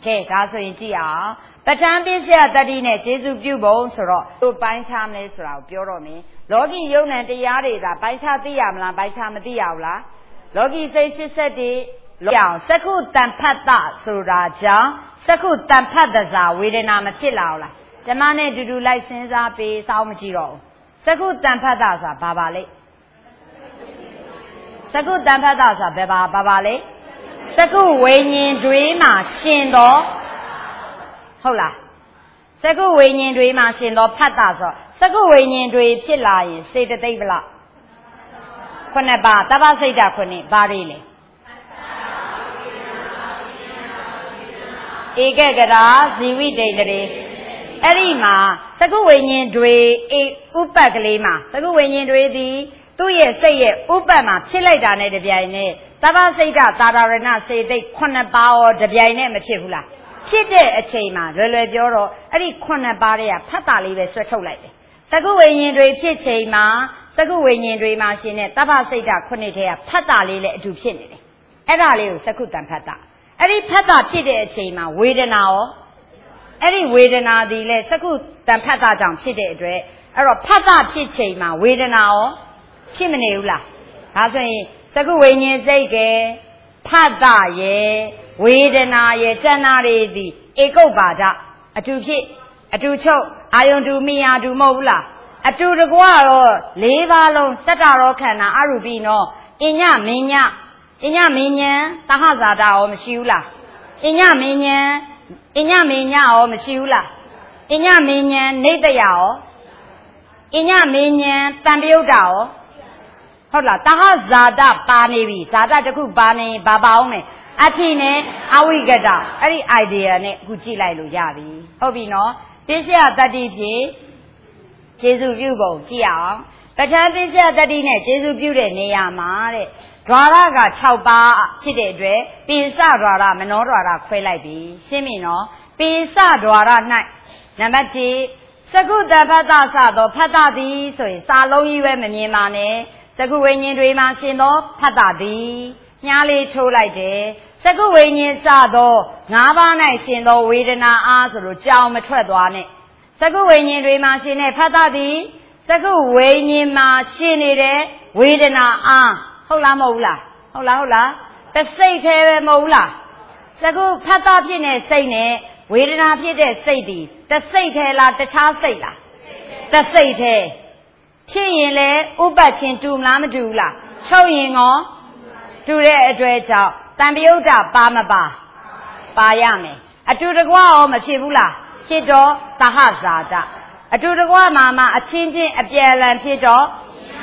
Kay, Gasoin Gia, but Ambisia Dadine, Jesu Bubon, Soro, to bind harmless route, Bureau. Logi Yon and the Yarida, Baita Diamla, Baita Diaula. Logi says she said it, Loya, Sakut and Pata, Suraja, Sakut and Pataza, within Amatilaula. The money to do license up is Almagiro. Sakut and Pataza, Babale. Sakut and Pataza, Beba, Babale. Saku Wayne Dreamer, Shindo. Hola. Saku Wayne Dreamer, Shindo, Patazo. Saku Wayne Dream, Chilla, say the Davila. Quanaba, Tabasida, Quani, Barile. Egagara, Ziwi Daily. Erima, Saku Wayne Dream, Upaglima. Saku Wayne Dream, 2 years say, Upama, Chilla, the Biane. Tabasida, Tadarana, say they Quanaba, the Biane Machivula. Chide a chema, Rele Bureau, Eri Quanabaria, Patali, the Sotolite. Sagu Wayne Dream, Chema, Sagu Wayne Dream Machine, Tabasida, Quanitea, Patali to Pinity. Erali, Sakutan Pata. Eri Pata Chide a chema, Widenao. Eri Widena, the Le Sakutan Pata down Chide Dre, Ero Pata Chichema, Widenao, Chimeneula. As Sagu Wayne Zage, Pata ye, Widena ye, Janari the Ego Bada, a two chit, a two choke, I don't do me, I do mola, a two the guaro, leave alone, Sataro Cana, Arubino, Inya Minya, Tahazada or Mashula, Inya Minya or Mashula, Inya Minya, Nadayao, Inya Minya, Tambiodao. Hola, Tahazada Bani, Zada the Bani, Babaume, Atine, Awigada, any idea, ne, Gucci Yavi. Hobino, this year that is Jesu Bubo, Gia, but this year that is Jesu Bude, Neamare, Dwaraga, Chauba, Chidedre, Pisa Dwara, Menora, Quelabi, Semino, Pisa Dwara night. Namati, Saguda Padasa, Patadi, so Salon you and Mimane. Sagu Wayne Dream Machino, Patadi, Nyali Tolite, Sagu Wayne Sado, Navana Shindo, Widena Azuru, Jam Tredwane. Sagu Wayne Dream Machine, Patadi, Sagu Wayne Machine, Widena Hola Mola, the Sate Mola. Sagu Patapine Sane, Widena Pide Sadi, the Sate la the Chasela, the Sate. Chile, Ubachin to Lamadula, showing on to the address of Tambiota Bamaba, Bayame. A to the Guao Machibula, Chido, Tahazada. A to the Guamama, a changing a Bielan Chido,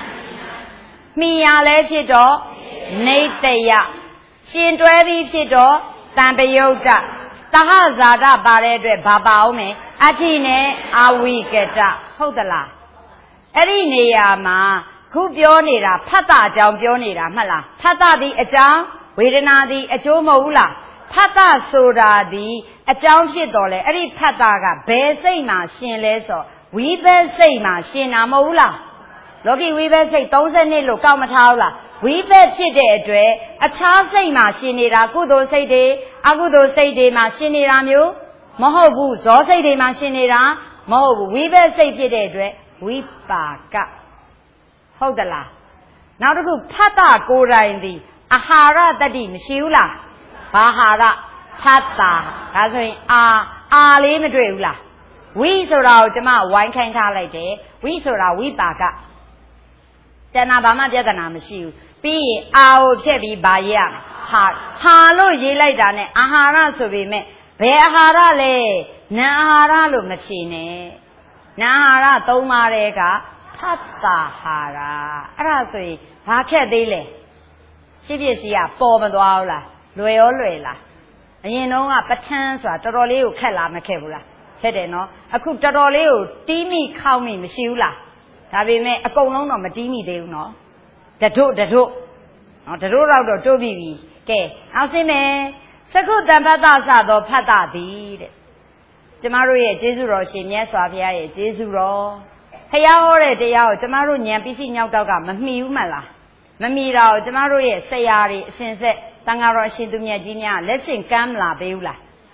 Mia Le Chido, Nateya, Chindrevi Chido, Tambiota, Tahazada Baredre Babaume, Atine, Awigeta, Hodala. Erinea, Kubionira, Pata, Jam Bionira, Mala, Pata the Ajam, Widena the Ajomoula, Pata Soda the Ajam Shidole, Eri Pataga, Besema, Shinleso, we be say Machina Mola. Logi we be say, don't send look out Mataula, we be Chide Dre, a child say Machinira, Kudo say de, Agudo say de Machinira mu, Mohobu, so say de Machinira, Mohobu, we be say Chide Dre. We back up. Hold the la. Now to go Pata go in the Ahara Dadim, Shula. Bahara, Pata, as we are Limedrula. We saw out the mouth, one can't like day. We saw our we back up. Then Abama Jaganam shoe. Be our Chevy Baya. Halo ye like dane, Ahara so we met. Behara le, Nahara lo machine. Nahara Tomarega, Patahara. Arasui, Hakadile. Sibisia, Bobadola, Loyola. And you know, a patans or Toroleo Kala Macabula. Said no, a cook Toroleo, Dimi Kami Mishula. Have we met a colon of Madini de no? The two, not the road out of Toby. Okay, I'll say me, Saku Dambata do Patadi. Tomorrow, Jesu Roshi, yes, Avia, Jesu Ro. Hey, already out, tomorrow, Yampisi Yaudaga, Miumala. Mamira, tomorrow, Sayari, since Tangaro Shindumia Dinia, let's sing Gamla Beula.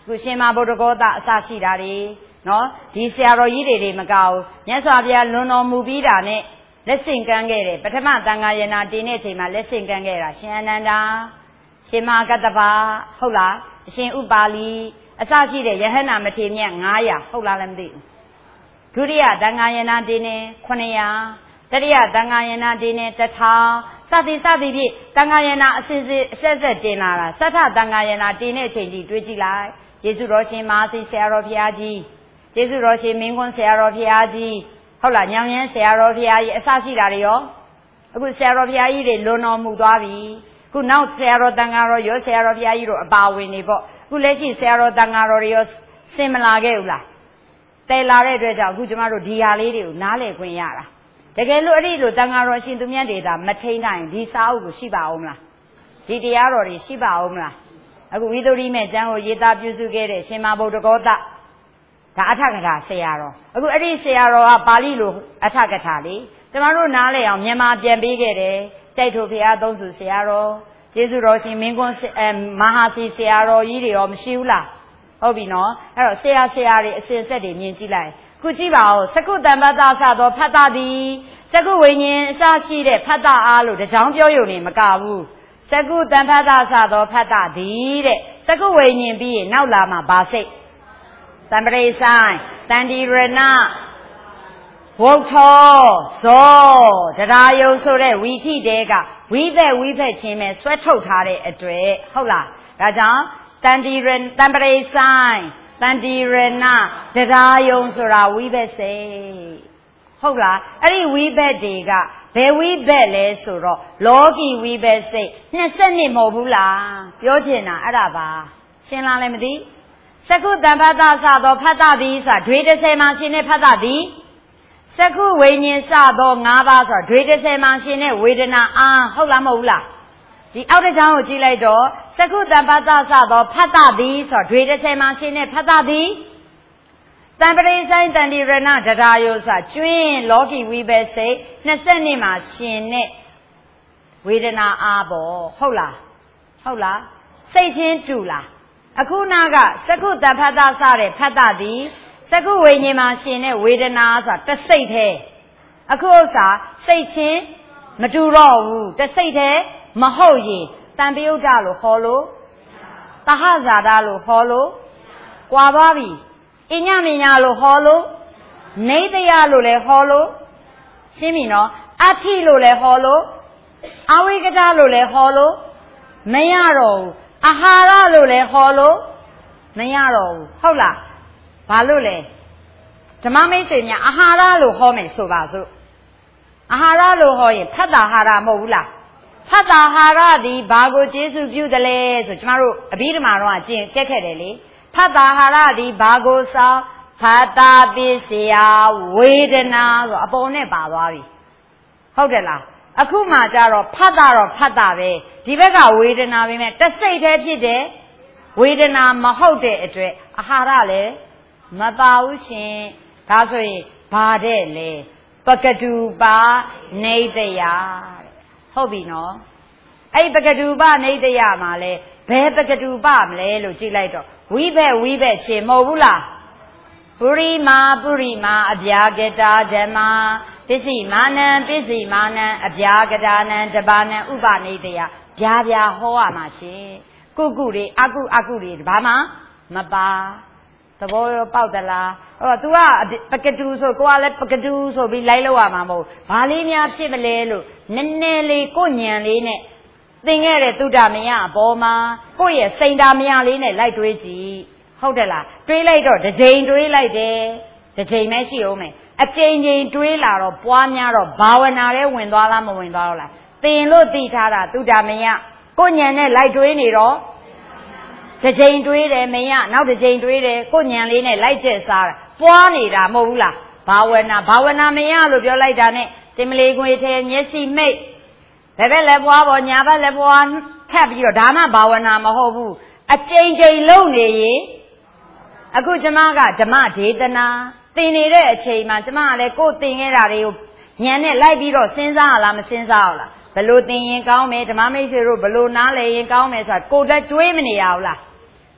ခုရှင်မဗုဒ္ဓဂေါတအစရှိတာတွေနော်ဒီဆရာတော်ကြီးတွေမကောက်မြတ်စွာဘုရားလွန်တော်မူပြီးတာနဲ့လက်ဆင့်ကမ်းခဲ့တယ်ပထမသံဃာယနာတင်တဲ့အချိန်မှာလက်ဆင့်ကမ်းခဲ့တာရှင်အနန္ဒာရှင်မကတ္တဗဟုတ်လားအရှင်ဥပါလိအစရှိတဲ့ယဟန္တာမထေရမြတ်900ဟုတ်လားလည်းမသိဘူးဒုတိယသံဃာယနာတင်နေ900တတိယသံဃာယနာတင်နေ1000စသည်ဖြင့်သံဃာယနာအစစ်ဆက်တင်လာတာသတ္ထသံဃာယနာတင်တဲ့အချိန်ကြီးတွေးကြည့်လိုက်ယေရှုတော်ရှင်မဟာစီဆရာတော်ဘုရားကြီးယေရှုတော်ရှင်မင်းကွန်းဆရာတော်ဘုရားကြီးဟုတ်လားညောင်ရမ်းဆရာတော်ဘုရားကြီးအစရှိတာတွေရောအခုဆရာတော်ဘုရားကြီးတွေလွန်တော်မူသွားပြီခုနောက်ဆရာတော်တန်ဃာတော်ရောဆရာတော်ဘုရားကြီးတို့အပါဝင်နေပေါ့အခုလက်ရှိဆရာတော်တန်ဃာတော်တွေရောဆင်မလာခဲ့ဘူးလားတယ်လာတဲ့အတွက်ကြောင့်အခုကျမတို့ဒီဟာလေးတွေကိုနားလည်ခွင့်ရတာတကယ်လို့အဲ့ဒီလိုတန်ဃာတော်ရှင်သူမြတ်တွေဒါမထိန်နိုင်ဒီစာအုပ်ကိုရှိပါအောင်မလားဒီတရားတော်တွေရှိပါအောင်မလားအခုဝိသုဒ္ဓိမဲ့ကျမ်းကိုရေးသားပြုစုခဲ့တဲ့ရှင်မဗုဒ္ဓဂေါတဒါအထကထာဆရာတော်အခုအဲ့ဒီဆရာတော်ကပါဠိလိုအထကထာလေကျမတို့နားလည်အောင်မြန်မာပြန်ပေးခဲ့တယ်တိုက်ထိုဘုရားသုံးစုဆရာတော်ကျေးဇူးတော်ရှင်မင်းကွန်းမဟာစီဆရာတော်ကြီးတွေရောမရှိဘူးလားဟုတ်ပြီနော်အဲ့တော့ဆရာတွေအစဉ်ဆက်တွေမြင်ကြည့်လိုက်ခုကြည့်ပါဦးသက္ကုတံပတ္တသသောဖတ်တာသည်သက္ကုဝိညာဉ်အစရှိတဲ့ဖတ်တာအားလို့တကြောင်ပြောရုံနဲ့မကဘူးသက္ကုတံပတ္တသသောဖတ်တာသည်တဲ့သက္ကုဝိညာဉ်ပြီးရင်နောက်လာမှာဘာစိတ်တံပရိဆိုင်တန္တိရဏဝုတ်ထောဇောတရားယုံဆိုတဲ့ဝီထိတဲကဝိဘက်ချင်းပဲဆွဲထုတ်ထားတဲ့အတွက်ဟုတ်လားဒါကြောင့်တန္ပရိဆိုင်တန္တိရဏတရားယုံဆိုတာဝိဘက်စိတ်ဟုတ်လားအဲ့ဒီဝိဘက်တွေကဘယ်ဝိဘက်လဲဆိုတော့လောကီဝိဘက်စိတ်22မဟုတ်ဘူးလားပြောချင်တာအဲ့ဒါပါရှင်းလားလည်းမသိသက္ကုတံဖတ်တာစသောဖတ်တာသည်ဆိုတာဒွေ30မှာရှင်တဲ့ဖတ်တာသည်သက္ကုဝိညာဉ်စသော5ပါးဆိုတာဒွေ30မှာရှင်တဲ့ဝေဒနာဟုတ်လားမဟုတ်ဘူးလားဒီအောက်တစ်ချောင်းကိုကြည့်လိုက်တော့သက္ကုတံဖတ်တာစသောဖတ်တာသည်ဆိုတာဒွေ30မှာရှင်တဲ့ဖတ်တာသည်တံပရိဆိုင်တန္တိရဏတရားယုဆိုတာကျွင်းလောကီဝိဘက်စိတ်22မှာရှင်တဲ့ဝေဒနာပေါ့ဟုတ်လားစိတ်ချင်းတူလားအခုနာကသက္ကုတံဖတ်တာစတဲ့ဖတ်တာသည်သက္ကုဝိညာဉ်မှာရှင်တဲ့ဝေဒနာဆိုတာတစ်စိတ်သေးအခုဥစ္စာစိတ်ချင်းမတူတော့ဘူးတစ်စိတ်သေးမဟုတ်ရင်တန်ပယုတ်တလို့ဟောလို့တဟဇာတလို့ဟောလို့ကွာသွားပြီအညမညာလို့ဟောလို့နေတယလို့လည်းဟောလို့ရှင်းပြီနော်အဋ္ဌိလို့လည်းဟောလို့အဝိကတလို့လည်းဟောလို့မရတော့ဘူးအာဟာရလို့လည်းဟောလို့မရတော့ဘူးဟုတ်လားဘာလို့လဲဓမ္မမိတ်ဆွေများအာဟာရလို့ဟောမယ်ဆိုပါစို့အာဟာရလို့ဟောရင်ဖတ်တာဟာရမဟုတ်ဘူးလားဖတ်တာဟာရသည်ဘာကိုကျေးဇူးပြုတယ်လဲဆိုကျမတို့အဘိဓမ္မာတော့ကျင့်ကြက်ခဲ့တယ်လေဖတ်တာဟာရသည်ဘာကိုဆောင်ဖတ်တာပစ္စယဝေဒနာဆိုအပေါ်နဲ့ပါသွားပြီဟုတ်တယ်လားအခုမှကြတော့ဖတ်တာတော့ဖတ်တာပဲဒီဘက်ကဝေဒနာပဲမဲ့တစ်စိတ်တည်းဖြစ်တယ်ဝေဒနာမဟုတ်တဲ့အတွက်အာဟာရလည်းမပါဘူးရှင်ဒါဆိုရင်ဘာတဲ့လဲပကတူပါနေတယဟုတ်ပြီနော်အဲ့ပကတူပါနေတယမှာလဲဘယ်ပကတူပါမလဲလို့ကြည့်လိုက်တော့ဝိဘက်ရှင်မဟုတ်ဘူးလားပုရိမာအဗျာကတာဓမ္မာပစ္စည်းမာနံအဗျာကတာနံတပါဏံဥပနေတယဗျာဟောရမှာရှင်ကုတွေအကုတွေဘာမှမပါသဘောရောပေါက်သလားतू ကပကတူဆိုကိုကလည်းပကတူဆိုပြီးလိုက်လို့ရမှာမဟုတ်ဘာလေးများဖြစ်မလဲလို့နည်းနည်းလေးကိုညံလေးနဲ့သင်ခဲ့တဲ့သုဒ္ဓမယအပေါ်မှာကိုယ့်ရဲ့စိန်တာမယလေးနဲ့လိုက်တွေးကြည့်ဟုတ်တယ်လားတွေးလိုက်တော့တစ်ချိန်တွေးလိုက်တယ်တစ်ချိန်ပဲရှိအောင်မယ်အချိန်တွေးလာတော့ပွားများတော့ဘာဝနာထဲဝင်သွားလားမဝင်သွားတော့လားသင်လို့သိထားတာသုဒ္ဓမယကိုညံနဲ့လိုက်တွေးနေတော့တစ်ချိန်တွေးတယ်မယနောက်တစ်ချိန်တွေးတယ်ကိုညံလေးနဲ့လိုက်ကျက်စားတာပွားနေတာမဟုတ်ဘူးလားဘာဝနာမယလို့ပြောလိုက်တာနဲ့တင်မလီခွေထဲမျက်စိမိတ်ဘယ်ဘက်လဲပွားပေါ်ညာဘက်လဲပွားထပ်ပြီးတော့ဒါမှဘာဝနာမဟုတ်ဘူးအချိန်လုံးနေရင်အခုကျမကဓမ္မဒေသနာသင်နေတဲ့အချိန်မှာကျမကလည်းကိုယ်သင်ခဲ့တာတွေကိုဉာဏ်နဲ့လိုက်ပြီးတော့စဉ်းစားရလားမစဉ်းစားရလားဘလို့သင်ရင်ကောင်းမယ်ဓမ္မမိတ်ဆွေတို့ဘလို့နားလည်ရင်ကောင်းမယ်ဆိုတာကိုယ်တက်တွေးမနေရဘူးလား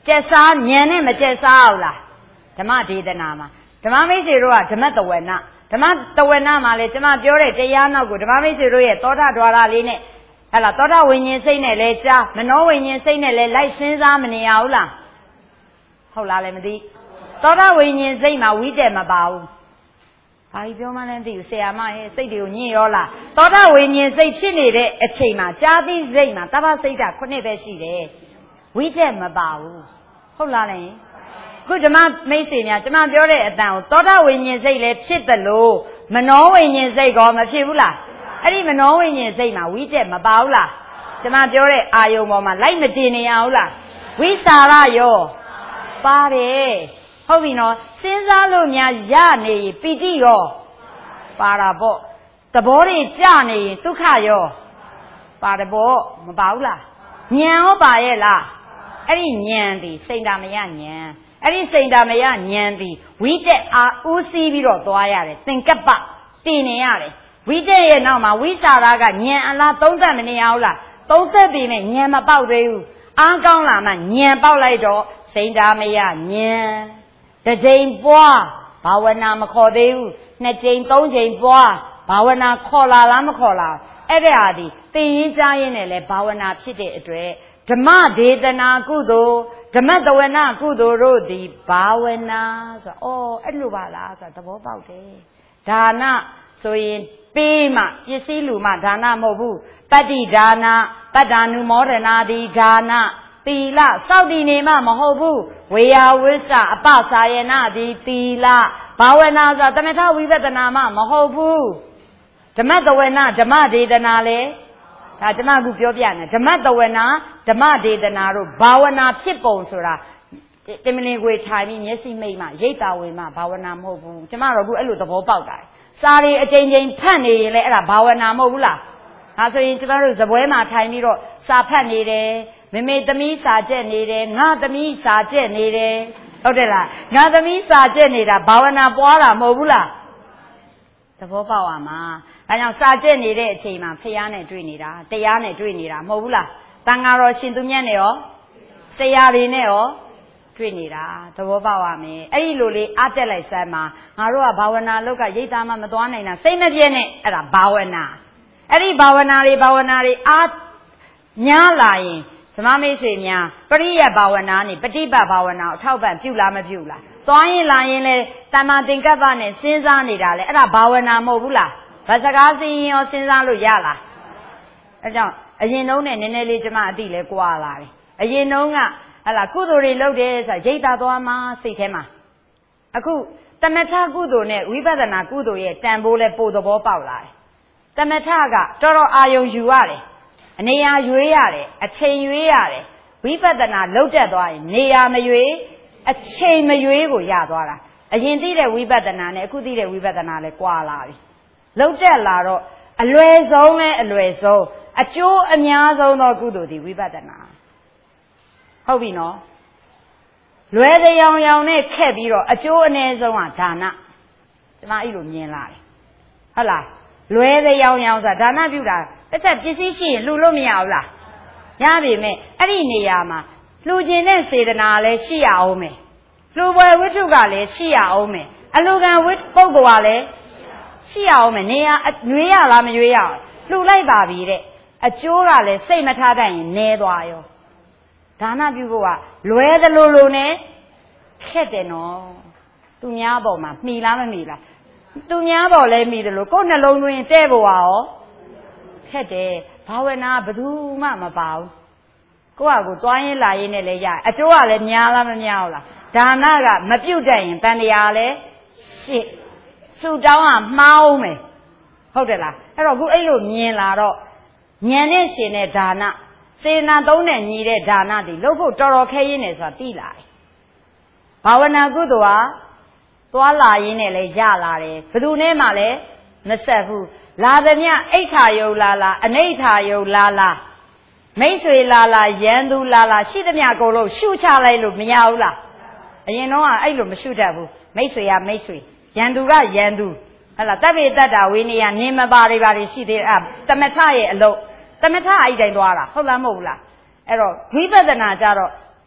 ကျက်စားဉာဏ်နဲ့မကျက်စားအောင်လားဓမ္မဒေသနာမှာဓမ္မမိတ်ဆွေတို့ကဓမ္မတဝနာဓမ္မတဝနာမှာလေကျမပြောတဲ့တရားနောက်ကိုဓမ္မမိတ်ဆွေတို့ရဲ့သောတာဒွါရလေးနဲ့ဟဲ့လားသောတာဝိညာဉ်စိတ်နဲ့လဲကြားမနောဝိညာဉ်စိတ်နဲ့လဲလိုက်စဉ်းစားမနေရဘူးလားဟုတ်လားလည်းမသိသောတာဝိညာဉ်စိတ်မှာဝိတက်မပါဘူးဘာကြီးပြောမှလည်းမသိဘူးဆရာမရဲ့စိတ်တွေကိုညှိရောလားသောတာဝိညာဉ်စိတ်ဖြစ်နေတဲ့အချိန်မှာကြားသိစိတ်မှာတပ္ပစိတ်ဓာတ်9ပဲရှိတယ်ဝိတက်မပါဘူးဟုတ်လားလည်းခုဓမ္မမိတ်ဆွေများကျမပြောတဲ့အတန်ကိုသောတာဝိညာဉ်စိတ်လည်းဖြစ်တယ်လို့မနောဝိညာဉ်စိတ်ကောမဖြစ်ဘူးလားအဲ့ဒီမနောဝိညာဉ်စိတ်မှာဝိတက်မပါဘူးလားကျမပြောတဲ့အာယုံပေါ်မှာလိုက်မတင်နေရဘူးလားဝိစာရရောပါတယ်ဟုတ်ပြီနော်စဉ်းစားလို့များရနေရင်ပီတိရောပါတာပေါ့သဘောတွေကြနေရင်ဒုက္ခရောပါတယ်ပေါ့မပါဘူးလားဉာဏ်ရောပါရဲ့လားအဲ့ဒီဉာဏ်ဒီစိတ်ဓာမယဉာဏ်အဲ့ဒီစိတ်ဓာမယဉာဏ်ဒီဝိတက်အားဦးစီးပြီးတော့သွားရတယ်သင်္ကပ္ပတင်နေရတယ်ဝိတက်ရဲ့နောက်မှာဝိစာရကဉာဏ်အလားသုံးသက်မနေရဘူးလားသုံးသက်ပြီနဲ့ဉာဏ်မပေါက်သေးဘူးအားကောင်းလာမှဉာဏ်ပေါက်လိုက်တော့စိတ်ဓာမယဉာဏ်တစ်ကြိမ်ပွားဘာဝနာမခေါ်သေးဘူးနှစ်ကြိမ်သုံးကြိမ်ပွားဘာဝနာခေါ်လာလားမခေါ်လားအဲ့ဒါဟာဒီသိရင်ကြားရင်လည်းဘာဝနာဖြစ်တဲ့အတွက်ဓမ္မဒေသနာကုသိုလ်ဓမ္မတဝနာကုသိုလ်တို့သည်ဘာဝနာဆိုအဲ့လိုပါလားဆိုသဘောပေါက်တယ်ဒါနဆိုရင်ပေးမှပစ္စည်းလူမှဒါနမဟုတ်ဘူးပတ္တိဒါနပတ္တာနုမောဒနာတိဒါနသီလစောင့်တည်နေမှမဟုတ်ဘူးဝေယဝိစ္စအပစာယနာတိသီလဘာဝနာဆိုသမထဝိပဿနာမှမဟုတ်ဘူးဓမ္မတဝနာဓမ္မဒေသနာလေဒါကျမအခုပြောပြနေဓမ္မတဝနာဓမ္မဒေသနာတို့ဘာဝနာဖြစ်ပုံဆိုတာတင်မလင်ကိုထိုင်ပြီးမျက်စိမိတ်မှရိတ်တာဝင်မှဘာဝနာမဟုတ်ဘူးကျမတို့အခုအဲ့လိုသဘောပေါက်တာစာရီအချိန်ချင်းဖတ်နေရင်လည်းအဲ့ဒါဘာဝနာမဟုတ်ဘူးလားဒါဆိုရင်ကျမတို့ဇပွဲမှာထိုင်ပြီးတော့စာဖတ်နေတယ်မေမေသမီးစာကျက်နေတယ်ငါသမီးစာကျက်နေတယ်ဟုတ်တယ်လားငါသမီးစာကျက်နေတာဘာဝနာပွားတာမဟုတ်ဘူးလားသဘောပေါက်ပါမှာဒါကြောင့်စာကျက်နေတဲ့အချိန်မှာဖျားနဲ့တွေ့နေတာတရားနဲ့တွေ့နေတာမဟုတ်ဘူးလားတန်ဃာတော်ရှင်သူမြတ်နဲ့ရောဆရာတွေနဲ့ရောတွေ့နေတာသဘောပေါက်ပါမယ်အဲ့ဒီလိုလေးအားတက်လိုက်စမ်းမှာငါတို့ကဘာဝနာလောက်ကရိတ်သားမှမသွားနိုင်တာစိတ်မပြည့်နဲ့အဲ့ဒါဘာဝနာအဲ့ဒီဘာဝနာတွေအားညားလာရင်ဓမ္မမိတ်ဆွေများပရိယဘာဝနာနဲ့ပฏิပတ်ဘာဝနာကိုအထောက်ပံ့ပြုလားမပြုလားသွားရင်လာရင်လေတမ္မာသင်္ကပ္ပနဲ့စဉ်းစားနေတာလေအဲ့ဒါဘာဝနာမဟုတ်ဘူးလားဗစကားစင်းရောစဉ်းစားလို့ရလားအဲကြောင့်အရင်တုန်းနဲ့နည်းနည်းလေးကျမအတိလဲကြွာလာတယ်အရင်တုန်းကဟလာကုသိုလ်တွေလုပ်တယ်ဆိုရိတ်တာသွားမှစိတ်ထဲမှာအခုတမထကုသိုလ်နဲ့ဝိပဿနာကုသိုလ်ရဲ့တန်ဖိုးလဲပို့သဘောပေါက်လာတယ်တမထကတော်တော်အာယုံယူရတယ်အနေရာရွေးရတယ်အချိန်ရွေးရတယ်ဝိပဿနာလောက်တက်သွားရင်နေရာမရွေးအချိန်မရွေးကိုရသွားတာအရင်သိတဲ့ဝိပဿနာနဲ့အခုသိတဲ့ဝိပဿနာလဲကွာလာပြီလောက်တက်လာတော့အလွယ်ဆုံးလဲအလွယ်ဆုံးအကျိုးအများဆုံးသောကုသိုလ်ဒီဝိပဿနာဟုတ်ပြီနော်လွယ်တဲ့ရောင်ရောင်နဲ့ခက်ပြီးတော့အကျိုးအနည်းဆုံးကဒါနကျွန်မအဲ့လိုမြင်လာတယ်ဟုတ်လားလွယ်တဲ့ရောင်ရောင်ဆိုတာဒါနပြုတာတစ်ချက်ပစ္စည်းရှိရင်လှူလို့မရဘူးလားရပြီမဲ့အဲ့ဒီနေရာမှာလှူခြင်းနဲ့စေတနာလည်းရှိရအောင်မယ်လှူပွဲဝိတ္ထုကလည်းရှိရအောင်မယ်အလူကံပုဂ္ဂိုလ်ကလည်းရှိရအောင်မယ်နေရာရွေးရလားမရွေးရအောင်လှူလိုက်ပါပြီတဲ့အကျိုးကလည်းစိတ်မထားတတ်ရင်နဲသွားရောဒါနပြုဖို့ကလွယ်သလိုလိုနဲ့ခက်တယ်နော်သူများပေါ်မှာမှီလားမမှီလားသူများပေါ်လဲမှီတယ်လို့ကိုယ်နှလုံးသွင်းတဲ့ဘဝရောခက်တယ်ဘာဝနာဘယ်သူမှမပါဘူးကိုယ့်ဟာကိုယ်သွားရင်လာရင်နဲ့လည်းရအကျိုးကလည်းများလားမများဘူးလားဒါနကမပြုတ်တတ်ရင်တန်တရားလည်းရှစ်ဆူတောင်းကမှားအောင်မယ်ဟုတ်တယ်လားအဲ့တော့ခုအဲ့လိုမြင်လာတော့ဉာဏ်နဲ့ရှင်တဲ့ဒါနစေနာသုံးနဲ့ညီတဲ့ဒါနတွေလုပ်ဖို့တော်တော်ခဲရင်းနေဆိုတာသိလာတယ်ဘာဝနာကုသိုလ်ဟာသွားလာရင်းနဲ့လည်းရလာတယ်ဘယ်သူနဲ့မှလည်းမဆက်ဘူးလာသမျှအိဋ္ဌာယုံလာလာအနိဋ္ဌာယုံလာလာမိတ်ဆွေလာလာရန်သူလာလာရှိသမျှအကုန်လုံးရှုချလိုက်လို့မရဘူးလားအရင်တော့အဲ့လိုမရှုတတ်ဘူးမိတ်ဆွေကမိတ်ဆွေရန်သူကရန်သူဟလာတပ်ပိတ္တဝိနည်းနေမပါတွေပါရှိသေးတယ်တမထရဲ့အလုပ်တမထအဲ့တိုင်းသွားတာဟုတ်လားမဟုတ်ဘူးလားအဲ့တော့ဝိပဿနာကြတော့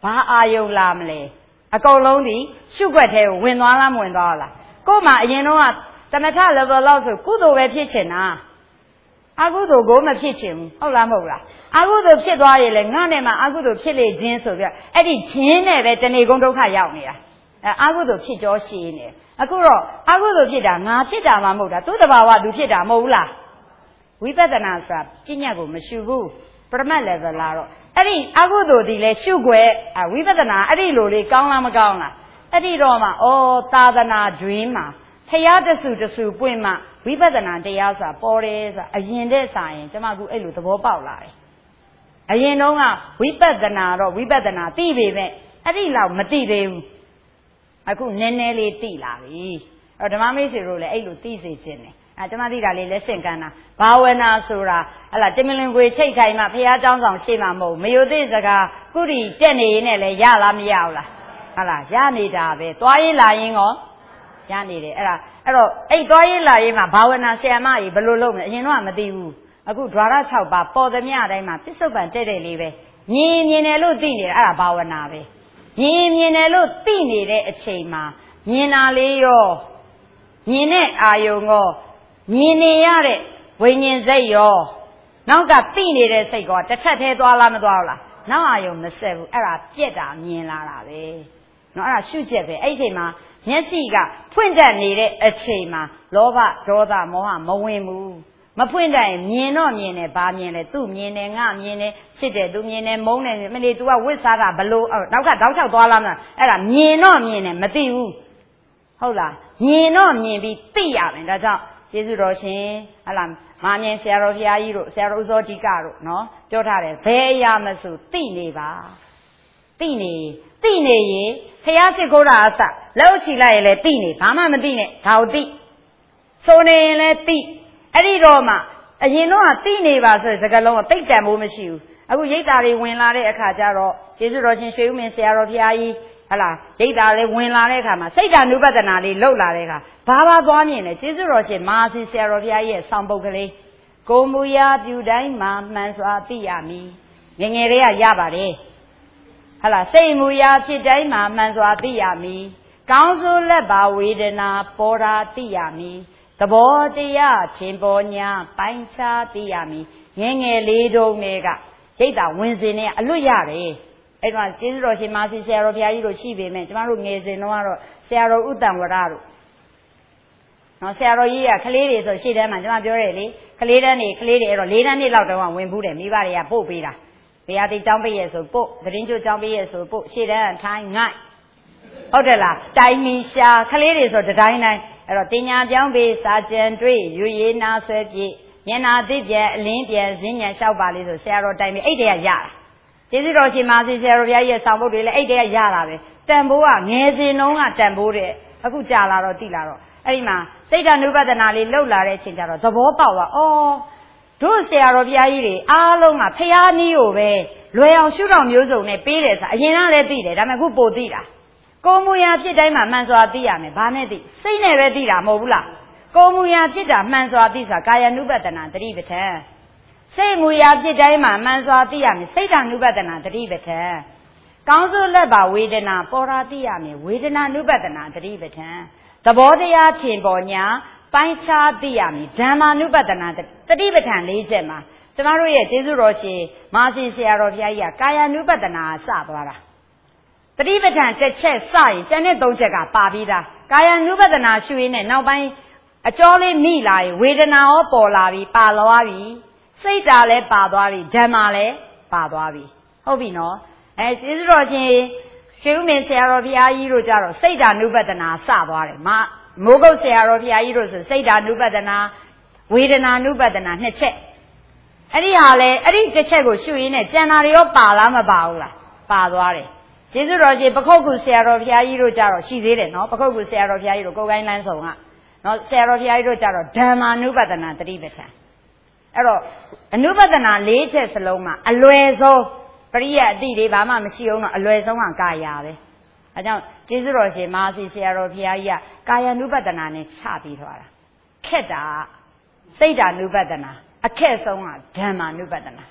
ဘာအာယုံလာမလဲအကုန်လုံးဒီရှုွက်ထဲကိုဝင်သွားလားမဝင်သွားလားကို့မှာအရင်တော့ကသမထ level လောက်ဆိုကုသိုလ်ပဲဖြစ်ချင်တာအကုသိုလ်ကိုမဖြစ်ချင်ဘူးဟုတ်လားမဟုတ်လားအကုသိုလ်ဖြစ်သွားရင်လေငါနဲ့မှအကုသိုလ်ဖြစ်လေခြင်းဆိုပြီးအဲ့ဒီခြင်းနဲ့ပဲတဏှိကုံဒုက္ခရောက်နေတာအကုသိုလ်ဖြစ်ကြောရှိနေအခုတော့အကုသိုလ်ဖြစ်တာငါဖြစ်တာမှမဟုတ်တာသူ့တဘာဝသူဖြစ်တာမဟုတ်ဘူးလားဝိပဿနာဆိုတာပညာကိုမရှုဘူးပရမတ် level လာတော့အဲ့ဒီအကုသိုလ်ဒီလဲရှုွယ်ဝိပဿနာအဲ့ဒီလိုလေးကောင်းလားမကောင်းလားအဲ့ဒီတော့မှသာသနာတွင်မှာဖရာတဆူတဆူပွင့်မှဝိပဿနာတရားဆိုတာပေါ်တယ်ဆိုတာအရင်တည်းစာရင်ကျမကအဲ့လိုသဘောပေါက်လာတယ်အရင်တုန်းကဝိပဿနာတော့ဝိပဿနာသိပေမဲ့အဲ့ဒီလောက်မသိသေးဘူးအခုနည်းနည်းလေးသိလာပြီအဲ့ဓမ္မမိတ်ဆွေတို့လည်းအဲ့လိုသိစေခြင်းတယ်ကျမသိတာလေးလက်ဆင့်ကမ်းတာဘာဝနာဆိုတာဟလာတင်မလင်ကိုချိတ်ခိုင်မှဖရာเจ้าဆောင်ရှေ့မှာမဟုတ်မယိုသိစကားကုရီတက်နေရင်လည်းရလားမရဘူးလားဟလာရနေတာပဲသွားရင်လာရင်ရောရနေတယ်အဲ့တော့အဲ့သွားရင်လာရင်မှာဘာဝနာဆရာမကြီးဘယ်လိုလုပ်မလဲအရင်တော့မသိဘူးအခု द्वार 6 ပါးပေါ်သမျှအတိုင်းမှာပစ္စုပန်တဲ့လေးပဲမြင်တယ်လို့သိနေတယ်အဲ့ဒါဘာဝနာပဲမြင်တယ်လို့သိနေတဲ့အချိန်မှာမြင်တာလေးရောမြင်တဲ့အာယုံရောမြင်နေရတဲ့ဝိညာဉ်စိတ်ရောနောက်ကသိနေတဲ့စိတ်ကတစ်ထပ်သေးသွားလားမသွားဘူးလားနောက်အာယုံမဆက်ဘူးအဲ့ဒါပြက်တာမြင်လာတာပဲနော်အဲ့ဒါရှုချက်ပဲအဲ့ဒီအချိန်မှာမျက်စိကဖွင့်တတ်နေတဲ့အချိန်မှာလောဘဒေါသမောဟမဝင်ဘူးမဖွင့်တတ်ရင်မြင်တော့မြင်တယ်ဘာမြင်လဲသူ့မြင်တယ်ငါမြင်တယ်ဖြစ်တယ်သူမြင်တယ်မုန်းတယ်မနေ तू ကဝစ်စားတာဘလို့နောက်ကတောက်လျှောက်သွားလားမလားအဲ့ဒါမြင်တော့မြင်တယ်မသိဘူးဟုတ်လားမြင်တော့မြင်ပြီးသိရမယ်ဒါကြောင့်ကျေးဇူးတော်ရှင်ဟလာမာမြင်ဆရာတော်ဘုရားကြီးတို့ဆရာတော်ဥဇောတိကတို့နော်ပြောထားတယ်ဘယ်အရာမဆိုသိနေပါသိနေရင်ဖျားရှိခိုးတာအစလက်ချီလိုက်ရင်လည်းသိနေဘာမှမသိနဲ့ဒါကိုသိဆိုနေရင်လည်းသိအဲ့ဒီတော့မှအရင်တော့သိနေပါဆိုတဲ့စကားလုံးကတိတ်တန်ဖို့မရှိဘူးအခုရိတ်တာတွေဝင်လာတဲ့အခါကျတော့ကျေးဇူးတော်ရှင်ရွှေဦးမင်းဆရာတော်ဘုရားကြီးဟလာရိတ်တာလေးဝင်လာတဲ့အခါမှာစိတ်ဓာနုပဒနာလေးလှုပ်လာတဲ့အခါဘာသွားမြင်လဲကျေးဇူးတော်ရှင်မဟာစီဆရာတော်ဘုရားကြီးရဲ့ဆောင်းပုဒ်ကလေးကိုမူရာပြူတိုင်းမှာမှန်စွာသိရမည်ငယ်ငယ်လေးကရပါတယ်ဟလာစိတ်မူရာဖြစ်တိုင်းမှာမှန်စွာသိရမည်ကောင်းဆိုးလက်ပါဝေဒနာပေါ်တာသိရမည်သဘောတရားချင်းပေါ်ညာပိုင်းခြားသိရမည်ငယ်ငယ်လေးတုန်းကရိတ်တာဝင်စင်နဲ့အလွတ်ရတယ်အဲ့တော့ကျေးဇူးတော်ရှင်မဟာစီဆရာတော်ဘုရားကြီးတို့ရှိပေမဲ့ကျမတို့ငယ်စဉ်တော့ကတော့ဆရာတော်ဥတ္တံဝရတို့နော်ဆရာတော်ကြီးကကလေးတွေဆိုရှေ့တန်းမှာကျမပြောတယ်လေကလေးတန်းတွေအဲ့တော့၄တန်းနှစ်လောက်တုန်းကဝင်ဘူးတယ်မိဘတွေကပို့ပေးတာဘုရားတိကျောင်းပိတ်ရဲ့ဆိုပို့သတင်းကျိုးကျောင်းပိတ်ရဲ့ဆိုပို့ရှေ့တန်းထိုင်းငိုက်ဟုတ်တယ်လားတိုင်မီရှာကလေးတွေဆိုတတိုင်းတိုင်းအဲ့တော့တင်ညာပြောင်းပေးစာကြံတွေ့ရွရည်နာဆွဲပြေညနာသိပြန်အလင်းပြန်ဇင်းညံလျှောက်ပါလေးဆိုဆရာတော်တိုင်ပြီးအဲ့တည်းကရတာကျေးဇူးတော်ရှင်မဆီဆရာတော်ဘုရားကြီးရဲ့ဆောင်ပုဒ်တွေလည်းအဲ့တည်းကရတာပဲတန်ဖိုးကငယ်စဉ်တုန်းကတန်ဖိုးတဲ့အခုကြာလာတော့တိလာတော့အဲ့ဒီမှာစိတ်ဓာနုပဒနာလေးလှုပ်လာတဲ့အချိန်ကျတော့သဘောပေါက်သွားတို့ဆရာတော်ဘုရားကြီးတွေအားလုံးကဖျားနီးကိုပဲလွယ်အောင်ရှုတော်မျိုးစုံနဲ့ပေးတယ်ဆိုအရင်ကလည်းသိတယ်ဒါပေမဲ့အခုပိုသိတာကိုမူရာဖြစ်တိုင်းမှာမှန်စွာသိရမယ်ဘာနဲ့သိစိတ်နဲ့ပဲသိတာမဟုတ်ဘူးလားကိုမူရာဖြစ်တာမှန်စွာသိဆိုတာကာယ ानु ပတနာတတိပဋ္ဌာန်စိတ်မူရာဖြစ်တိုင်းမှာမှန်စွာသိရမယ်စိတ်ဓာ ानु ပတနာတတိပဋ္ဌာန်ကောင်းဆိုးလက်ပါဝေဒနာပေါ်တာသိရမယ်ဝေဒနာ ानु ပတနာတတိပဋ္ဌာန်သဘောတရားဖြင့်ပေါ်ညာပိုင်းခြားသိရမည်ဓမ္မာနုပဒနာတတိပဋ္ဌာန်၄ချက်မှာကျမတို့ရဲ့ကျေးဇူးတော်ရှင်မဟာစီဆရာတော်ဘုရားကြီးကကာယ ानु ပဒနာစသွားတာတတိပဋ္ဌာန်တစ်ချက်စရင်ကျန်တဲ့၃ချက်ကပါပြီးသားကာယ ानु ပဒနာရှုရင်းနဲ့နောက်ပိုင်းအကျော်လေးမိလာရင်ဝေဒနာရောပေါ်လာပြီးပါသွားပြီစိတ်ဓာတ်လည်းပါသွားပြီဓမ္မာလည်းပါသွားပြီဟုတ်ပြီနော်ကျေးဇူးတော်ရှင်ရွှေဦးမင်းဆရာတော်ဘုရားကြီးတို့ကြတော့စိတ်ဓာ ानु ပဒနာစသွားတယ်မိုးကုတ်ဆရာတော်ဘုရားကြီးတို့ဆိုစိတ်ဓာ ानु ပဒနာဝေဒနာ ानु ပဒနာနှစ်ချက်အဲ့ဒီဟာလေအဲ့ဒီတစ်ချက်ကိုရှုရင်းနဲ့ကျန်တာတွေရောပါလားမပါဘူးလားပါသွားတယ်ကျေးဇူးတော်ရှင်ပခုတ်ကူဆရာတော်ဘုရားကြီးတို့ကြတော့ရှိသေးတယ်နော်ပခုတ်ကူဆရာတော်ဘုရားကြီးတို့ကိုယ်ကိုင်းလန်းဆောင်ကနော်ဆရာတော်ဘုရားကြီးတို့ကြတော့ဓမ္မာနုပဒနာတတိပဋ္ဌာန်အဲ့တော့အနုပဒနာ၄ချက်စလုံးမှာအလွယ်ဆုံးပရိယအတိတွေဘာမှမရှိအောင်တော့အလွယ်ဆုံးကကာယပဲအဲကြောင့်ကျေးဇူးတော်ရှင်မဟာစီဆရာတော်ဘုရားကြီးကကာယ ानु ပဒနာနဲ့ချပြီးသွားတာခက်တာစိတ်ဓာ ानु ပဒနာအခက်ဆုံးကဓမ္မာ ानु ပဒနာဟ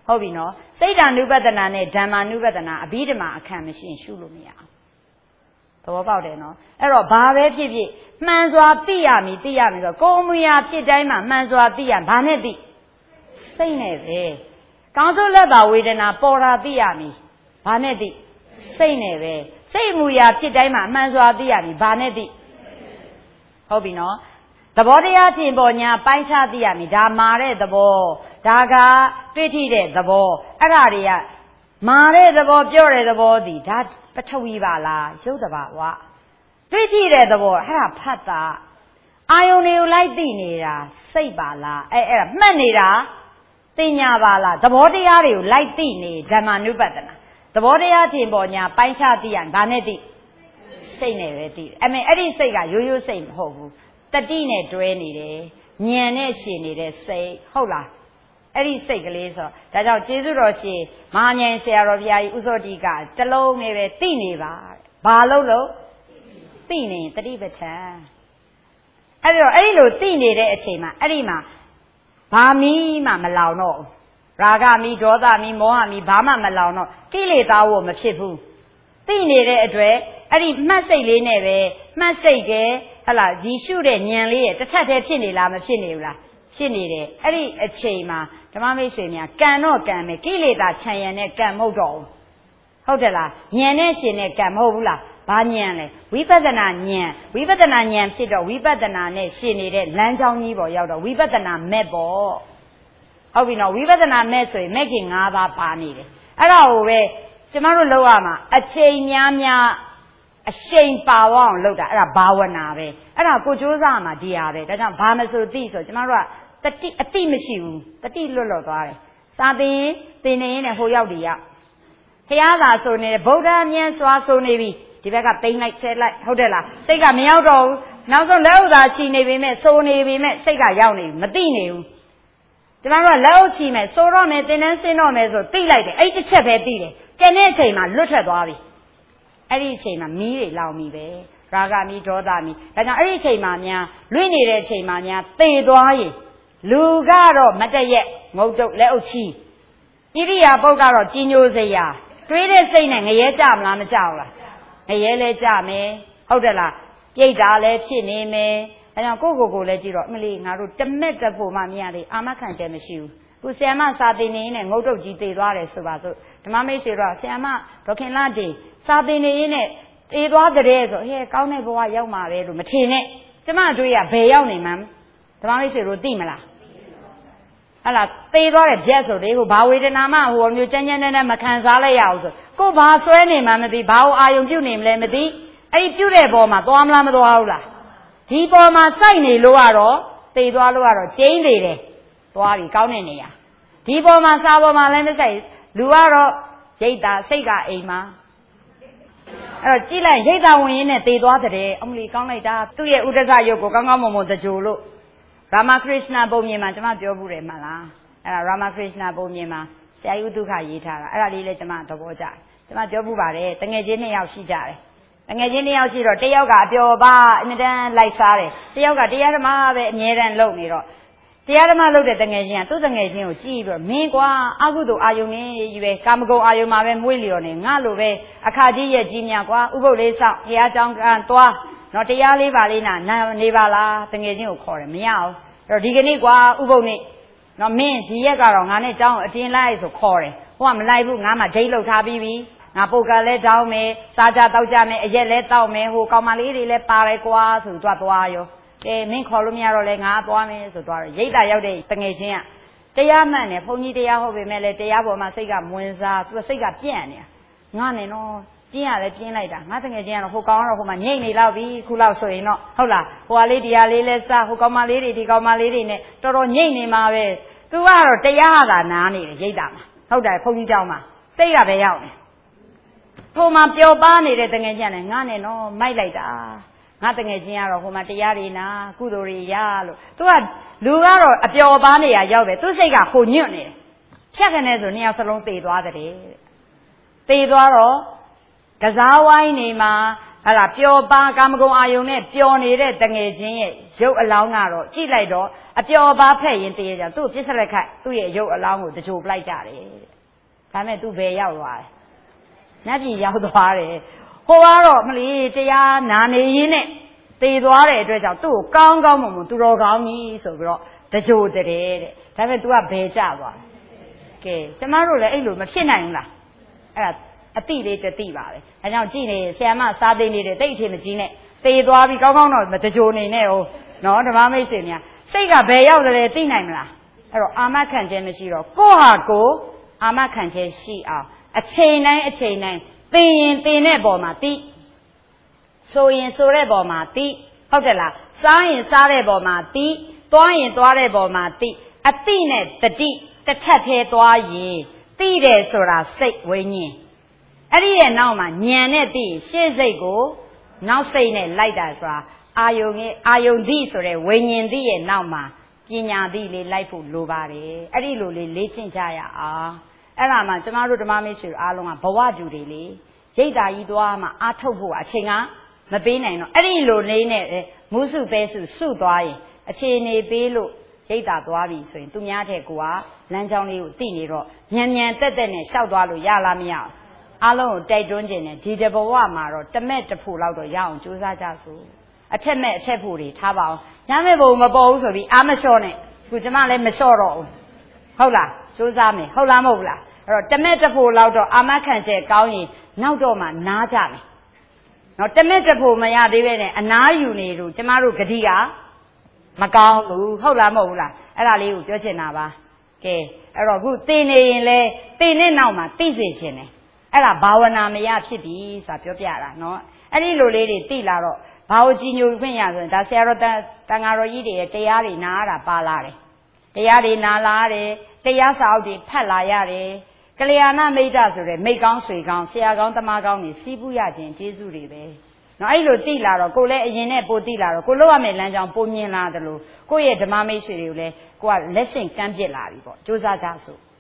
ဟုတ်ပြီနော်စိတ်ဓာနုပဒနာနဲ့ဓမ္မာနုပဒနာအဘိဓမ္မာအခန့်မရှိရှုလို့မရအောင်သဘောပေါက်တယ်နော်အဲ့တော့ဘာပဲဖြစ်ဖြစ်မှန်စွာသိရမည်ဆိုကိုယ်မူရာဖြစ်တိုင်းမှာမှန်စွာသိရဘာနဲ့သိစိတ်နဲ့ပဲကောင်းဆိုးလက်ပါဝေဒနာပေါ်တာသိရမည်ဘာနဲ့သိစိတ်နဲ့ပဲစိတ်မူရာဖြစ်တိုင်းမှာမှန်စွာသိရမည်ဘာနဲ့သိဟုတ်ပြီနော်သဘောတရားထင်ပေါ်ညာပိုင်းခြားသိရမည်ဒါမာတဲ့သဘောဒါကတွေ့ထိတဲ့သဘောအဲ့ဒါတွေကမာတဲ့သဘောပြောတဲ့သဘောဒီဒါပထဝီပါလားရုပ်တဘာဝတွေ့ထိတဲ့သဘောအဲ့ဒါဖတ်တာအာယုန်တွေကိုလိုက်သိနေတာစိတ်ပါလားအဲ့ဒါမှတ်နေတာသိညာပါလားသဘောတရားတွေကိုလိုက်သိနေဓမ္မနုပဒနာသဘောတရားထင်ပေါ်ညာပိုင်းခြားသိရဘာနဲ့သိစိတ်နဲ့ပဲသိတယ်အဲ့ဒီစိတ်ကရိုးရိုးစိတ်မဟုတ်ဘူးတတိနဲ့တွဲနေတယ်ဉာဏ်နဲ့ရှင်နေတဲ့စိတ်ဟုတ်လားအဲ့ဒီစိတ်ကလေးဆိုဒါကြောင့်ကျေးဇူးတော်ရှင်မဟာဉာဏ်ဆရာတော်ဘုရားကြီးဥဇောတိကတလုံးနဲ့ပဲသိနေပါဘာလို့သိနေတတိပဋ္ဌာန်အဲ့တော့အဲ့ဒီလိုသိနေတဲ့အချိန်မှာအဲ့ဒီမှာဘာမီးမှမလောင်တော့ရာဂမီးဒေါသမီးမောဟမီးဘာမှမလောင်တော့ကိလေသာဝမဖြစ်ဘူးသိနေတဲ့အတွက်အဲ့ဒီမှတ်စိတ်လေးနဲ့ပဲမှတ်စိတ်ကဟလာဒီရှုတဲ့ဉာဏ်လေးရဲ့တစ်ထပ်တည်းဖြစ်နေလားမဖြစ်နေဘူးလားဖြစ်နေတယ်အဲ့ဒီအချိန်မှာဓမ္မမိတ်ဆွေများကံတော့ကံပဲကိလေသာခြံရံတဲ့ကံမဟုတ်တော့ဘူးဟုတ်တယ်လားဉာဏ်နဲ့ရှင်တဲ့ကံမဟုတ်ဘူးလားဘာဉာဏ်လဲဝိပဿနာဉာဏ်ဖြစ်တော့ဝိပဿနာနဲ့ရှင်နေတဲ့လမ်းကြောင်းကြီးပေါ်ရောက်တော့ဝိပဿနာမဲ့ပေါ့ဟုတ်ပြီနော်ဝိပဿနာမဲ့ဆိုရင်မဲ့ခင်၅ပါးပါနေတယ်အဲ့ဒါကိုပဲကျမတို့လောက်ရမှာအချိန်များအရှိန်ပါအောင်လုပ်တာအဲ့ဒါဘာဝနာပဲအဲ့ဒါကိုကြိုးစားမှာဒီဟာပဲဒါကြောင့်ဘာမဆိုသိဆိုကျမတို့ကအတိမရှိဘူးတတိလွတ်သွားတယ်စာသင်နေရင်လည်းဟိုရောက်ဒီရောက်ဘုရားသာဆိုနေတယ်ဗုဒ္ဓမြတ်စွာဆိုနေပြီဒီဘက်ကပိန်လိုက်ဆဲလိုက်ဟုတ်တယ်လားစိတ်ကမရောက်တော့ဘူးနောက်ဆုံးလက်ဥသာချီနေပြီမဲ့စိုးနေပြီမဲ့စိတ်ကရောက်နေပြီမသိနေဘူးကျမတို့ကလက်ဥချီမဲ့စိုးတော့မယ်တင်တန်းဆင်းတော့မယ်ဆိုသိလိုက်တယ်အဲ့တစ်ချက်ပဲသိတယ်ကျန်တဲ့အချိန်မှာလွတ်ထွက်သွားပြီအဲ့ဒီအချိန်မှာမီးတွေလောင်ပြီပဲရာဂမီးဒေါသမီးဒါကြောင့်အဲ့ဒီအချိန်မှာများလွင့်နေတဲ့အချိန်မှာများသေသွားရင်လူကတော့မတရက်ငုတ်တုတ်လက်အုပ်ချီဣရိယာပုတ်ကတော့ကြီးညိုစရာတွေးတဲ့စိတ်နဲ့ငရဲကြမလားမကြောက်လားငရဲလဲကြမယ်ဟုတ်တယ်လားပြိတ်တာလည်းဖြစ်နေမယ်ဒါကြောင့်ကိုလည်းကြည့်တော့အမလီငါတို့တမက်တဖို့မှမရသေးအာမခံချက်မရှိဘူးခုဆရာမစာသင်နေနဲ့ငုတ်တုတ်ကြီးသေသွားတယ်ဆိုပါစို့ဓမ္မမိတ်ဆွေတို့ဆရာမဒေါခင်လာတေစာသင်နေရင်နဲ့သေသွားတဲ့ဆိုဟဲ့ကောင်းတဲ့ဘဝရောက်မှာပဲလို့မထင်နဲ့ကျမတို့ရဘယ်ရောက်နေမှန်းဓမ္မမိတ်ဆွေတို့သိမလားဟလာသေသွားတဲ့ပြက်ဆိုလေဟိုဘာဝေဒနာမှဟိုမျိုးကြမ်းကြမ်းနဲ့မခံစားလိုက်ရအောင်ဆိုကိုဘာဆွဲနေမှမသိဘာကိုအာယုံပြုတ်နေမလဲမသိအဲ့ဒီပြုတ်တဲ့ဘောမှာသွားမလားမသွားဘူးလားဒီပေါ်မှာစိုက်နေလို့ကတော့သေသွားလို့ကတော့ကျိန်းနေတယ်သွားပြီကောင်းတဲ့နေရာဒီပေါ်မှာစာပေါ်မှာလည်းမစိုက်လူကတော့ရိတ်တာစိတ်ကအိမ်မှာအဲ့တော့ကြည့်လိုက်ရိတ်တာဝင်ရင်းနဲ့သေသွားတဲ့အမလီကောင်းလိုက်တာသူ့ရဲ့ဥဒ္ဒဇရုပ်ကိုကောင်းကောင်းမွန်မွန်သကြိုလို့ရာမခရစ်ယာန်ပုံမြင်မှာကျွန်မပြောဘူးတယ်မလားအဲ့ဒါရာမခရစ်ယာန်ပုံမြင်မှာဆရာကြီးဥဒုက္ခရေးထားတာအဲ့ဒါလေးလည်းကျွန်မသဘောကျတယ်ကျွန်မပြောဘူးပါတယ်တငယ်ချင်း2ယောက်ရှိကြတယ်တငယ်ချင်း2ယောက်ရှိတော့တစ်ယောက်ကအပျော်ပါအမြဲတမ်းလိုက်စားတယ်တစ်ယောက်ကတရားဓမ္မပဲအမြဲတမ်းလုပ်နေတော့တရားဓမ္မလုပ်တဲ့တငယ်ချင်းကသူ့တငယ်ချင်းကိုကြည့်ပြီးတော့မင်းကွာအကုသိုလ်အာယုန်နေကြီးပဲကာမဂုဏ်အာယုန်မှာပဲမွေးလျော်နေငါလိုပဲအခါကြီးရဲ့ကြီးများကွာဥပုပ်လေးစောင့်ဘုရားကျောင်းကသွားတော့တရားလေးပါလေးနာနေပါလားတငယ်ချင်းကိုခေါ်တယ်မရအောင်အဲ့တော့ဒီကနေ့ကွာဥပုပ်နေ့နော်မင်းဒီရက်ကတော့ငါနဲ့ကျောင်းအတင်းလိုက်ဆိုခေါ်တယ်ဟိုကမလိုက်ဘူးငါမှဒိတ်လောက်ထားပြီးပြီငါပုတ်ကလည်းတောင်းမယ်စားကြတောက်ကြမယ်အရက်လည်းတောက်မယ်ဟိုကောင်မလေးတွေလည်းပါတယ်ကွာဆိုတော့သွားရောကဲမင်းခေါ်လို့မရတော့လဲငါသွားမယ်ဆိုတော့ရိတ်တာရောက်တဲ့တငယ်ချင်းကတရားမှန်တယ်ဘုန်းကြီးတရားဟုတ်ပေမဲ့လည်းတရားပေါ်မှာစိတ်ကမဝင်စားသူကစိတ်ကပြန့်နေတာငါနဲ့နော်ပြင်းရလဲပြင်းလိုက်တာငါတငယ်ချင်းကတော့ဟိုကောင်ကတော့ဟိုမှာညိတ်နေလောက်ပြီခုလောက်ဆိုရင်တော့ဟုတ်လားဟိုဟာလေးတရားလေးလဲစားဟိုကောင်မလေးတွေဒီကောင်မလေးတွေနဲ့တော်တော်ညိတ်နေမှာပဲသူကတော့တရားသာနားနေတယ်ရိတ်တာမှာဟုတ်တယ်ဘုန်းကြီးเจ้าမှာစိတ်ကပဲရောက်နေဟိုမှာပျော်ပါနေတဲ့တငယ်ချင်းနဲ့ငါနဲ့နော်မိုက်လိုက်တာငါတငယ်ချင်းကတော့ဟိုမှာတရားတွေနာကုသိုလ်တွေရလို့သူကလူကတော့အပျော်ပါနေရရောက်ပဲသူစိတ်ကဟိုညွတ်နေတယ်ဖြတ်ကနေဆို2ယောက်စလုံးသေသွားတယ်သေသွားတော့ကစားဝိုင်းနေမှာဟ là pio ba cam công ai用နဲ့ပျော်နေတဲ့တငယ်ချင်းရဲ့ရုပ်အလောင်းကတော့ကြည့်လိုက်တော့အပျော်ပါဖက်ရင်တည်းကြသူ့ပြစ်ဆက်လက်ခိုက်သူ့ရဲ့ရုပ်အလောင်းကိုတချို့ပလိုက်ကြတယ်ဒါမဲ့သူဘယ်ရောက်သွားလဲနတ်ပြည်ရောက်သွားတယ်ဟိုကတော့မလီတရားနာနေရင်းနဲ့သေသွားတဲ့အတွက်ကြောင့်သူ့ကိုကောင်းကောင်းမွန်မွန်သူတော်ကောင်းကြီးဆိုပြီးတော့တကြိုတဲ့ဒါပေမဲ့ तू ကဘယ်ကြသွားလဲကဲကျမတို့လည်းအဲ့လိုမဖြစ်နိုင်ဘူးလားအဲ့ဒါအတိလေးတတိပါပဲအဲကြောင့်ကြည့်နေဆရာမစားသိနေတဲ့တိတ်အထင်မကြီးနဲ့သေသွားပြီးကောင်းကောင်းတော့မတကြိုနေနဲ့ဟိုနော်ဓမ္မမိတ်ဆွေများစိတ်ကဘယ်ရောက်တယ်သိနိုင်မလားအဲ့တော့အာမခံခြင်းမရှိတော့ကိုယ့်ဟာကိုယ်အာမခံခြင်းရှိအောင်အချိန်တိုင်းသိရင်သိတဲ့ပုံမှာသိဆိုရင်ဆိုတဲ့ပုံမှာသိဟုတ်တယ်လားစားရင်စားတဲ့ပုံမှာသိသွားရင်သွားတဲ့ပုံမှာသိအတိနဲ့တတိတစ်ထပ်သေးသွားရင်သိတယ်ဆိုတာစိတ်ဝိညာဉ်အဲ့ဒီရဲ့နောက်မှာဉာဏ်နဲ့သိရှေ့စိတ်ကိုနောက်စိတ်နဲ့လိုက်တာဆိုတာအာယုံသိဆိုတဲ့ဝိညာဉ်သိရဲ့နောက်မှာပညာသိလေးလိုက်ဖို့လိုပါတယ်အဲ့ဒီလိုလေးလေ့ကျင့်ကြရအောင်အဲ့ဒါမှကျမတို့ဓမ္မမိတ်ဆွေအားလုံးကဘဝတူတွေလေရိတ်တာကြီးသွားမှအားထုတ်ဖို့အချိန်ကမပေးနိုင်တော့အဲ့ဒီလိုလေးနဲ့မုစုပဲစုသွားရင်အခြေအနေပေးလို့ရိတ်တာသွားပြီဆိုရင်သူများတဲ့ကိုကလမ်းကြောင်းလေးကိုသိနေတော့မြန်တက်နဲ့ရှောက်သွားလို့ရလားမရအောင်အားလုံးကိုတိုက်တွန်းခြင်းနဲ့ဒီတဘဝမှာတော့တမက်တဖို့လောက်တော့ရအောင်ကြိုးစားကြစို့အထက်မဲ့အထက်ဖို့တွေထားပါအောင်ညမဲ့ဘုံမပေါ်ဘူးဆိုပြီးအားမလျှော့နဲ့ခုကျမလည်းမလျှော့တော့ဘူးဟုတ်လားကြိုးစားမယ်ဟုတ်လားမဟုတ်လားအဲ့တော့တမက်တဖို့လောက်တော့အာမခံချက်ကောင်းရင်နောက်တော့မှနားကြမယ်နော်တမက်တဖို့မရသေးပဲနဲ့အနားယူနေလို့ကျမတို့ဂတိကမကောင်းဘူးဟုတ်လားမဟုတ်ဘူးလားအဲ့ဒါလေးကိုပြောချင်တာပါကဲအဲ့တော့ခုသိနေရင်လေသိတဲ့နောက်မှာသိစေခြင်းတယ်အဲ့ဒါဘာဝနာမရဖြစ်ပြီဆိုတာပြောပြတာနော်အဲ့ဒီလိုလေးတွေသိလာတော့ဘာကိုကြည်ညိုခွင့်ရဆိုရင်ဒါဆရာတော်တန်ဃာတော်ကြီးတွေရဲ့တရားတွေနားရတာပါလာတယ်တရားတွေနားလာတယ်တရားစာအုပ်တွေဖတ်လာရတယ်ကလျာဏမိတ်္တဆိုတဲ့မိတ်ကောင်းဆွေကောင်းဆရာကောင်းတမကောင်းတွေစီးပူးရခြင်းကျေးဇူးတွေပဲနော်အဲ့လိုသိလာတော့ကိုလည်းအရင်နဲ့ပိုသိလာတော့ကိုလောက်ရမယ့်လမ်းကြောင်းပိုမြင်လာတယ်လို့ကိုယ့်ရဲ့ဓမ္မမိတ်ဆွေတွေကိုလည်းကိုကလက်ဆင့်ကမ်းပြစ်လာပြီပေါ့ကြိုးစားကြစို့